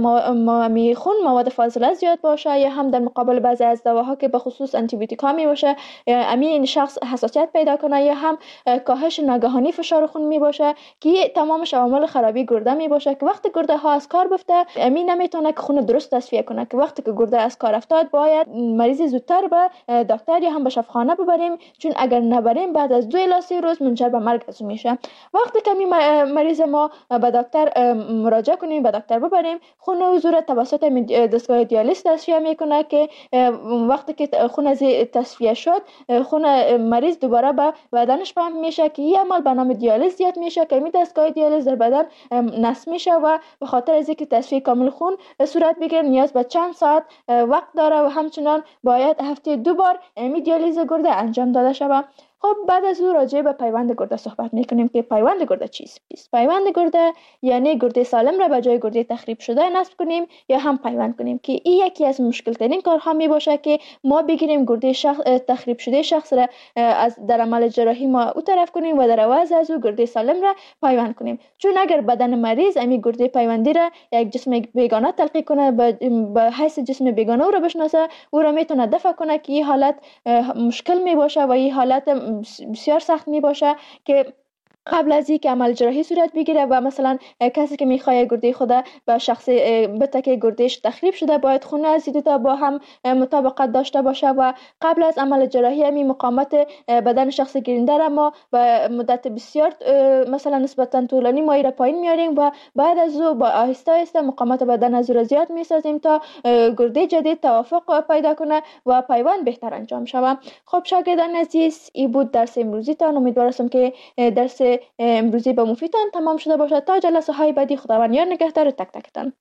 S1: می خون مواد فاضله زیاد باشه یا هم در مقابل بعضی از دواها که به خصوص آنتی بیوتیک ها می باشه امین شخص حساسیت پیدا کنه یا هم کاهش ناگهانی فشار خون می باشه که تمامش عوامل خرابی گرده می باشه که وقتی گرده ها از کار بفته امین نمیتونه که خون درست تصفیه کنه که وقتی که گرده از کار افتاد باید مریض زودتر به دکتر یا هم به شفاخانه ببریم، چون اگر نبریم بعد از دو الی سه روز منجر به مرگ میشه. وقتی که مریض ما به دکتر مراجعه کنیم به دکتر ببریم خون حضور توسط دستگاه دیالیز تصفیه میکنه که وقتی که خون از تصفیه شد خون مریض دوباره به بدنش پمپ میشه که این عمل به نام دیالیز زیاد میشه که این دستگاه دیالیز در بدن نصب میشه و به خاطر از اینکه تصفیه کامل خون صورت بگیره نیاز به چند ساعت وقت داره و همچنان باید هفته دو بار این دیالیز گرده انجام داده شود. خب بعد از او راجع به پیوند گرده صحبت میکنیم که پیوند گرده چیست؟ پیوند گرده یعنی گرده سالم را به جای گرده تخریب شده نصب کنیم یا هم پیوند کنیم که این یکی از مشکل ترین کارها می باشه که ما بگیریم گرده شخص تخریب شده شخص را از در عمل جراحی ما او طرف کنیم و در عوض از او گرده سالم را پیوند کنیم، چون اگر بدن مریض امی گرده پیوندی را یک جسم بیگانه تلقی کنه به حیث جسم بیگانه او را بشناسه او را میتونه دفع کنه که این حالت مشکل می باشه و این حالت بسیار سخت می باشه که قبل از اینکه عمل جراحی صورت بگیره و مثلا کسی که میخواد گرده خود به شخص بته که گردهش تخریب شده باید خون از دو تا با هم مطابقت داشته باشه و قبل از عمل جراحی همین مقاومت بدن شخص گیرنده را ما و مدت بسیار مثلا نسبتا طولانی ما را پایین میاریم و بعد از او با آهسته آهسته مقاومت بدن از را زیاد میسازیم تا گرده جدید توافق پیدا کنه و پیوند بهتر انجام شود. خب شاگردان عزیز، این بود درس امروزی تان. امیدوارم که درس امروزی به مفیدتان تمام شده باشد. تا جلسه های بعدی خداوند یار نگهدار تک تکتان.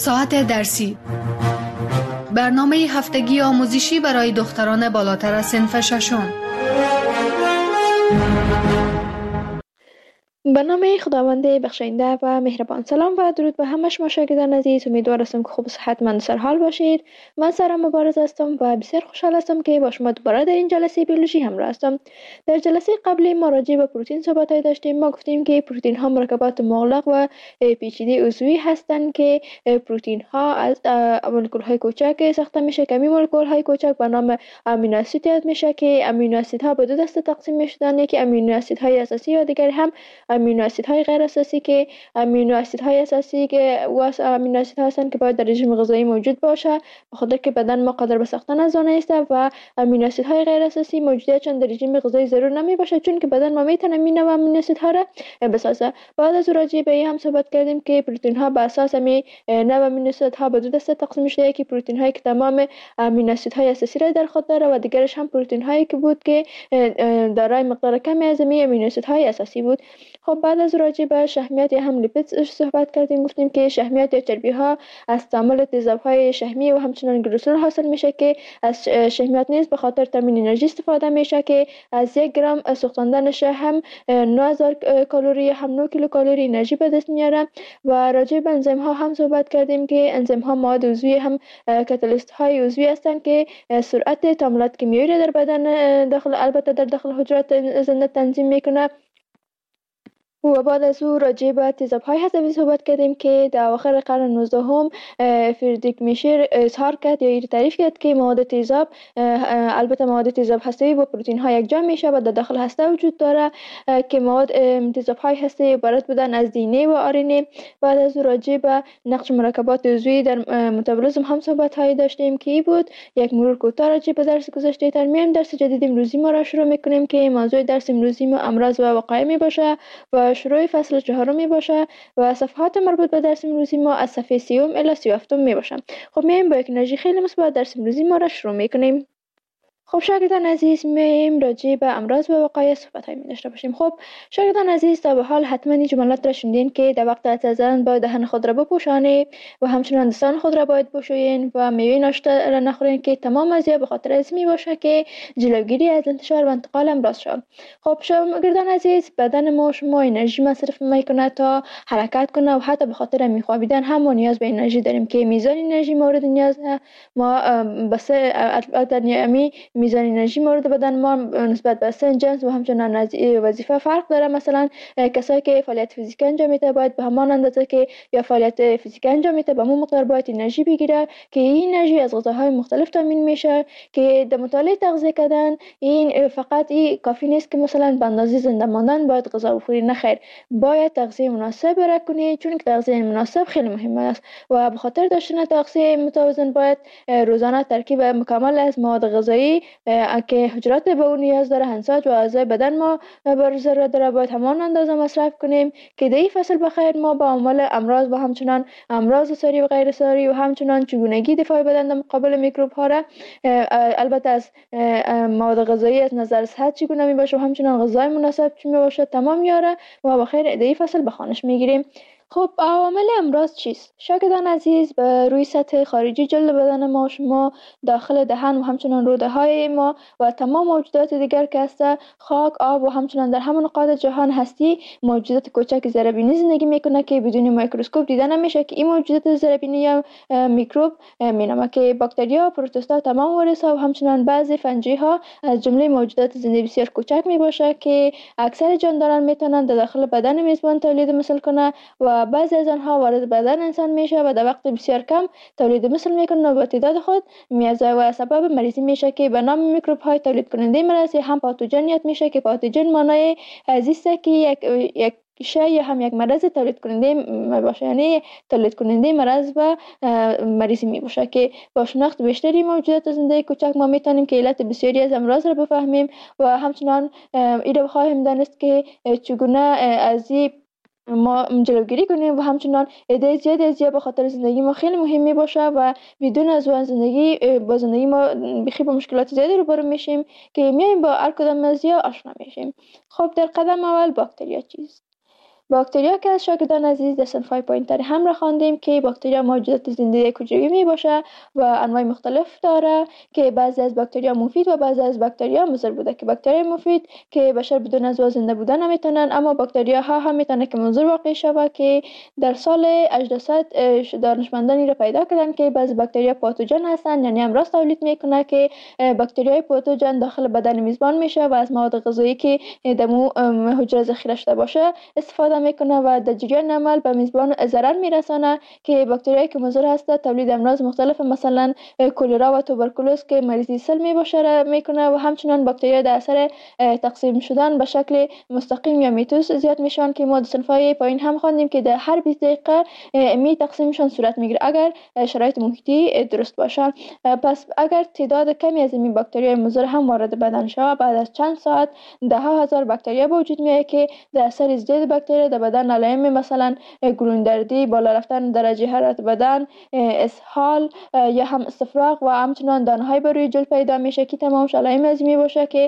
S2: ساعت درسی، برنامه هفتگی آموزشی برای دختران بالاتر از صنف ششم.
S1: به نام خداوند بخشنده و مهربان. سلام و درود به همه شما شاگردان عزیز. امیدوار هستم که خوب و صحتمند سر حال باشید. من سارا مبارز هستم و بسیار خوشحال هستم که با شما دوباره در این جلسه بیولوژی همراه هستم. در جلسه قبلی ما راجع به پروتئین صحبت داشتیم. ما گفتیم که پروتئین ها مرکبات مغلق و پیچیده عضوی هستند که پروتئین ها از مولکول های کوچک ساخته میشه. کمی مولکول های کوچک به نام امینو اسید یاد میشه که امینو اسید ها به دو دسته تقسیم میشدن. یکی امینو اسید های اساسی و دیگری هم امینو اسیدهای غیر اساسی که امینو اسیدهای اساسی که واسه امینو اسیدها هستند که باید در رژیم غذایی موجود باشه، بخاطر که بدن ما قادر به ساختن از آن است. و امینو اسیدهای غیر اساسی موجودیتشان در رژیم غذایی ضرور نمی باشه، چون که بدن ما میتونه امینو و امینو اسیدها را بسازه. بعد از راجع به این هم صحبت کردیم که پروتئین ها بر اساس می نوع امینو اسیدها به دو دسته تقسیم شده. یکی پروتئین هایی که تمام امینو اسیدهای اساسی را در خود داره و دیگرش هم پروتئین هایی که بود که دارای مقدار کمی از امینو اسیدهای اساسی بود. خب بعد از راجع به شحمیات یا هم لیپید صحبت کردیم. گفتیم که شحمیات یا چربی ها از تعامل تیزاب های شحمی و همچنان گلیسرول حاصل میشه که از شحمیات نیز به خاطر تامین انرژی استفاده میشه که از یک گرم سوختاندنش هم نه هزار کالری هم نه کیلو کالری انرژی به دست میاره. و راجع به انزیم ها هم صحبت کردیم که انزیم ها مواد عضوی هم کاتالیست های عضوی هستند که سرعت تعاملات کیمیایی را در بدن داخل البته در داخل حجرات زنده تنظیم میکنه. و بعد از او راجع به تیزاب های هضوی صحبت کردیم که در اواخر قرن نوزدهم فریدریک میشر اظهار کرد یا این تعریف کرد که مواد تیزاب البته مواد تیزاب هسته‌ای با پروتئین ها یکجا میشه و در داخل هسته وجود داره که مواد تیزاب های هسته‌ای عبارت بودن از دی ان ای و آر ان ای. بعد از او راجع به نقش مرکبات عضوی در متابولیسم هم صحبت هایی داشتیم که ای بود. یک مرور کوتاه راجع به درس گذشته ترمیم درس جدید امروزی ما را شروع میکنیم که موضوع درس امروزی ما امراض و وقایع می باشه و شروع فصل چهارم می باشه و صفحات مربوط به درس امروزی ما از صفحه سیوم الی سی و هفتم می باشه. خب میایم با یک انرژی خیلی مثبت درس امروزی ما را شروع میکنیم. خب شاگردان عزیز، میایم راجع به امراض و وقایع صحبت های می داشته باشیم. خب شاگردان عزیز، تا به حال حتما این جملات را شنیدین که در وقت عطر زدن باید دهن خود را بپوشانید و همچنان دستان خود را باید بشویین و میوه ناشتا را نخورین که تمام ازیا به خاطر از می باشه که جلوگیری از انتشار و انتقال امراض شود. خب شاگردان عزیز، بدن ما شما انرژی مصرف میکنه تا حرکت کنه و حتی به خاطر میخوابیدن هم ما نیاز به انرژی داریم که میزان انرژی مورد نیاز ما بس البته میزان انرژی مورد بدن ما نسبت به سن، جنس و همچنان وظیفه فرق داره. مثلا کسایی که فعالیت فیزیکی انجام میده باید به همان اندازه که یا فعالیت فیزیکی انجام میده به همون مقدار باید انرژی بگیره که این انرژی از غذاهای مختلف تامین میشه که در مطالعه تغذیه کردن این فقط این کافی نیست که مثلا به اندازه زنده ماندن باید غذا بخوری. نه خیر، باید تغذیه مناسب را کنی، چون که تغذیه مناسب خیلی مهم است و به خاطر داشتن تغذیه متوازن باید روزانه ترکیب مکمل از مواد غذایی که حجرات به اون نیاز داره، انساج و اعضای بدن ما بر ضرورت داره باید همان اندازه مصرف کنیم که در این فصل بخیر ما با عمل امراض و همچنان امراض ساری و غیر ساری و همچنان چگونگی دفاع بدن در مقابل میکروب ها را البته از مواد غذایی از نظر صحت چگونه می باشه و همچنان غذای مناسب چی می باشه تمام یاره ما بخیر در این فصل بخوانش میگیریم. خب عوامل امراض چیست؟ شاگردان عزیز، به روی سطح خارجی جلد بدن ما شما داخل دهن و همچنان روده های ما و تمام موجودات دیگر که هست خاک، آب و همچنان در همه نقاط جهان هستی موجودات کوچک زیربینی زندگی میکنه که بدون میکروسکوپ دیده نمیشه که این موجودات زیربینی یا میکروب مینامه که باکتریا، پروتوزوا، تمام ویروس ها و همچنان بعضی فنجی ها از جمله موجودات زنده بسیار کوچک می باشه که اکثر جانداران میتونن در داخل بدن میزبان تولید مثل کنه و بعضی از آنها وارد بدن انسان میشه و در وقت بسیار کم تولید مثل میکنه و با تعداد خود میازه و سبب مریضی میشه که به نام میکروب های تولید کننده مرض یا هم پاتوژن میشه که پاتوژن معنای ازیسته که یک یک شی یا هم یک مرض تولید کننده باشه، یعنی تولید کننده مرض و مریضی می باشه که با شناخت بیشتری موجودات زنده کوچک ما میتونیم که علت بسیاری از امراض را بفهمیم و همچنان این را بخواهیم دانست که چگونه از ما جلوگیری کنیم و همچنان ایده زیاد از به خاطر زندگی ما خیلی مهم می باشه و بدون از اون زندگی با زندگی ما بخی با مشکلات زیادی روبرو میشیم که میایم با هر کدام از یا آشنا میشیم. خب در قدم اول باکتریا چیست؟ باکتریا که از شاگردان عزیز در صنف‌های پایین‌تر هم را خواندیم که باکتریا موجودات زنده حجروی می باشه و انواع مختلف داره که بعضی از باکتریا مفید و بعضی از باکتریا مضر بوده که باکتریا مفید که بشر بدون از زنده بودن نمیتونن، اما باکتریا ها هم میتونه که مضر واقع شوه که در سال هجده دانشمندانی را پیدا کردن که بعضی باکتریا پاتوژن هستن، یعنی امراض تولید میکنه که باکتریای پاتوژن داخل بدن میزبان میشه و از مواد غذایی که دمو حجره ذخیره شده باشه استفاده میکنه و در جریان عمل به میزبان ضرر میرسانه که باکتریایی که مضر هست تولید امراض مختلف مثلا کلرا و توبرکولوز که مریضی سل میباشه میکنه و همچنان باکتریا در اثر تقسیم شدن به شکل مستقیم یا میتوس زیاد میشن که ما در صنف‌های پایین هم خواندیم که در هر بیست دقیقه می تقسیمشان صورت میگیره اگر شرایط محیطی درست باشه. پس اگر تعداد کمی از این باکتریای مضر هم وارد بدن شود، بعد از چند ساعت ده ها هزار باکتریا به وجود میاد که در اثر ازدیاد باکتریا در بدن علائم مثلا گلوندردی، بالا رفتن درجه حرارت بدن، اسهال یا هم استفراغ و همچنان دانه‌های بر روی جلد پیدا میشه که تمامش علائم از می باشه که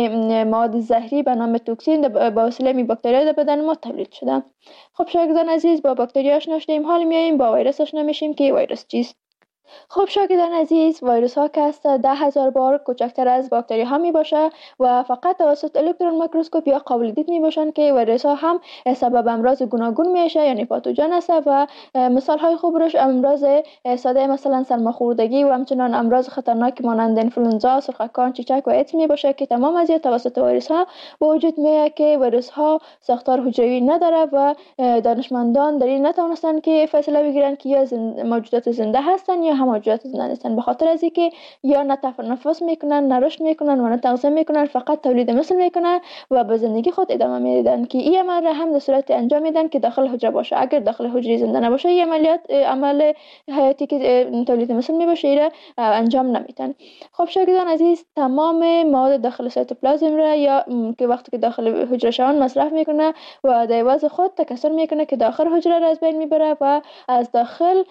S1: مواد زهری به نام توکسین به وسیله می باکتریا در بدن ما تولید شدن. خب شاگردان عزیز، با باکتریا آشنا شدیم، حال میایم با ویروس آشنا میشیم که ویروس چیست. خب شاگردان عزیز، ویروس ها که است ده هزار بار کوچکتر از باکتری ها می باشه و فقط توسط الکترون میکروسکوپ یا قابل دید می باشن که ویروس ها هم سبب امراض گوناگون میشه، یعنی پاتوژن است و مثال های خوب روش امراض ساده مثلا سرماخوردگی و همچنان امراض خطرناک مانند انفلوئنزا، سرخکان، چیچک و ایدز می باشه که تمام از توسط ویروس ها به وجود میاد که ویروس ها ساختار حجروی نداره و دانشمندان در این نتونستن که فیصله بگیرن که یا موجودات زنده هستن یا هم موجودات زنده نیستن، به خاطر از اینکه یا نه تنفس میکنن، نه رشد میکنن و نه تغذیه میکنن، فقط تولید مثل میکنن و به زندگی خود ادامه میدن که این عمل را هم در صورت انجام میدن که داخل حجره باشه. اگر داخل حجره زنده نباشه این عملیات عمل حیاتی که تولید مثل میباشه ایره انجام نمیدن. خب شاگردان عزیز، تمام مواد داخل سایتوپلازم را یا که وقتی که داخل حجره شوند مصرف میکنه و در عوض خود تکثر میکنه که داخل حجره را از بین میبره و از داخل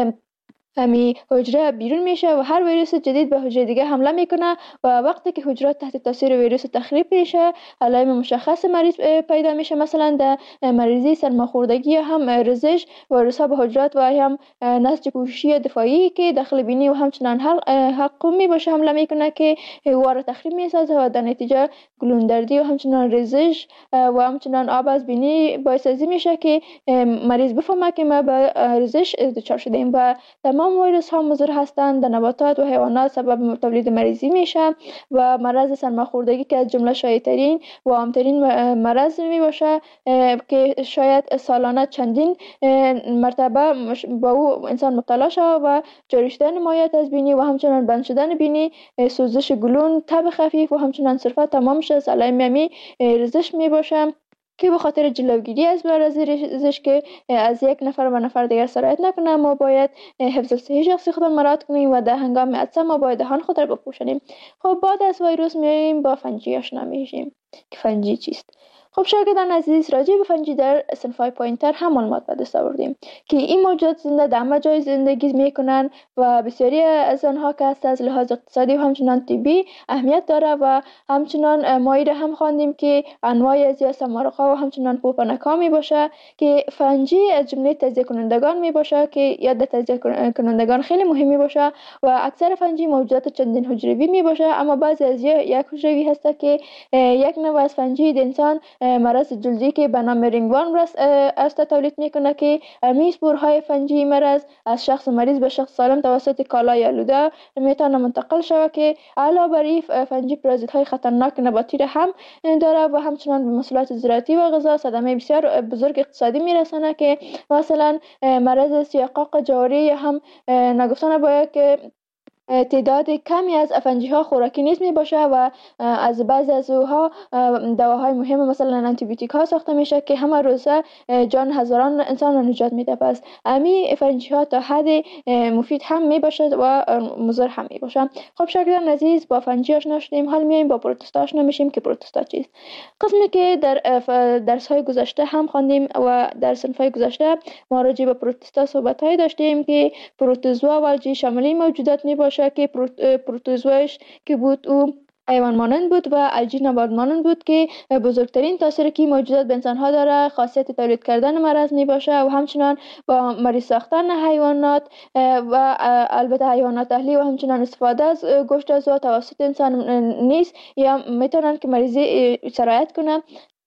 S1: همی حجره بیرون میشه و هر ویروس جدید به حجره دیگه حمله میکنه و وقتی که حجره تحت تاثیر ویروس تخریب میشه علائم مشخص مریض پیدا میشه. مثلا در مریضی سرماخوردگی یا هم رزش ویروس ها به حجرات و هم نسج پوششی دفاعی که داخل بینی و همچنان حلقومی باشه حمله میکنه که وار تخریب میسازه و در نتیجه گلوندردی و همچنان رزش و همچنان آب از بینی باعث ازی میشه که مریض بفهمه که ما به رزش دچار شدیم. و تمام ویروس ها مضر هستند، در نباتات و حیوانات سبب تولید مریضی میشه و مرض سرماخوردگی که از جمله شایع‌ترین و عام‌ترین مرض می باشه که شاید سالانه چندین مرتبه با او انسان مبتلا شود و جاری شدن مایعات از بینی و همچنان بند شدن بینی، سوزش گلون، تب خفیف و همچنان صرفا تمامش از علائم می رزش می باشه که به خاطر جلوگیری از مرض رزش که از یک نفر به نفر دیگر سرایت نکنه ما باید حفظ صحی شخصی خود مراعات کنیم و در هنگام عطسه ما باید دهان خود را بپوشانیم. خب بعد از ویروس میایم با فنجی آشنا میشیم که فنجی چیست. خب شاگردان عزیز، راجع به فنجی در صنف‌های پایین‌تر هم معلومات به دست آوردیم که این موجودات زنده در همه جای زندگی میکنن و بسیاری از آنها که از لحاظ اقتصادی و همچنان طبی اهمیت داره و همچنان مایره هم خواندیم که انواع از یا سمارق‌ها و همچنان پوپنک‌ها می باشه که فنجی از جمله تجزیه کنندگان می باشه که یاد تجزیه کنندگان خیلی مهمی باشه و اکثر فنجی موجودات چندین حجروی می باشه، اما بعضی از یک حجروی هست که یک نوع از فنجی د انسان مرض جلدی که به نام رینگورم است تولید میکنه که می اسپورهای فنجی مرض از شخص مریض به شخص سالم توسط کالای آلوده میتونه منتقل شود که علاوه بر این فنجی پارازیت‌های خطرناک نباتی را هم داره و همچنان به محصولات زراعتی و غذا صدمه بسیار بزرگ اقتصادی میرسانه که مثلا مرض سیاقاق جواری یا هم نگفتن باید که تعداد کمی از فنجی ها خوراکی نیست می باشه و از بعضی از اوها دواهای مهم مثلا آنتی بیوتیک ها ساخته میشه که همه روزه جان هزاران انسان را نجات میده. پس امی فنجی ها تا حد مفید هم می باشد و مضر هم می باشه. خب شاگردان عزیز، با فنجی آشنا شدیم، حال میایم با پروتوستا آشنا میشیم که پروتوستا چیست. قسمی که در درس های گذشته هم خواندیم و در صنف های گذشته ما راجع به پروتوستا صحبت های داشتیم که پروتوزوا و جی شامل موجودات می باشه که پروتوزوایش که بود او حیوان مانند بود و الجی نبات مانند بود که بزرگترین تاثیری که موجودات به انسان ها داره خاصیت تولید کردن مرض می باشه و همچنان با مریض ساختن حیوانات و البته حیوانات اهلی و همچنان استفاده از گوشت از او توسط انسان نیست یا میتونن که مریضی سرایت کنه.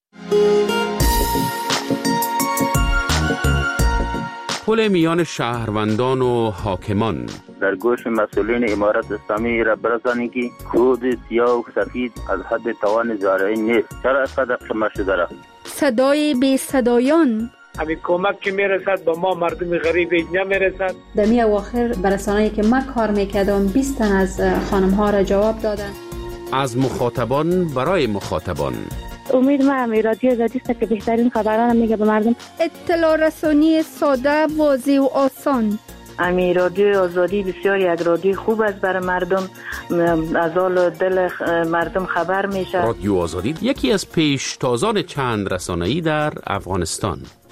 S3: پل میان شهروندان و حاکمان.
S4: در گوش مسئولین امارت اسلامی را برسانید که کود سیاه و سفید از حد توان زارعی نیست. چرا از قدر قمه شده را؟ صدای
S5: بی صدایان.
S6: همین کمک که میرسد به ما مردم غریب نمیرسد.
S5: در می اواخر برسانه‌ای که ما کار میکردم بیست تن از خانم ها را جواب دادن.
S3: از مخاطبان برای مخاطبان.
S7: امید ما همی رادیو آزادی است که بهترین خبران میگه به مردم.
S8: اطلاع رسانی ساده، واضح و آسان.
S9: امی رادیو آزادی بسیار یک رادیو خوب است برای مردم، از حال دل مردم خبر میشه.
S3: رادیو آزادی یکی از پیشتازان چند رسانه‌ای در افغانستان.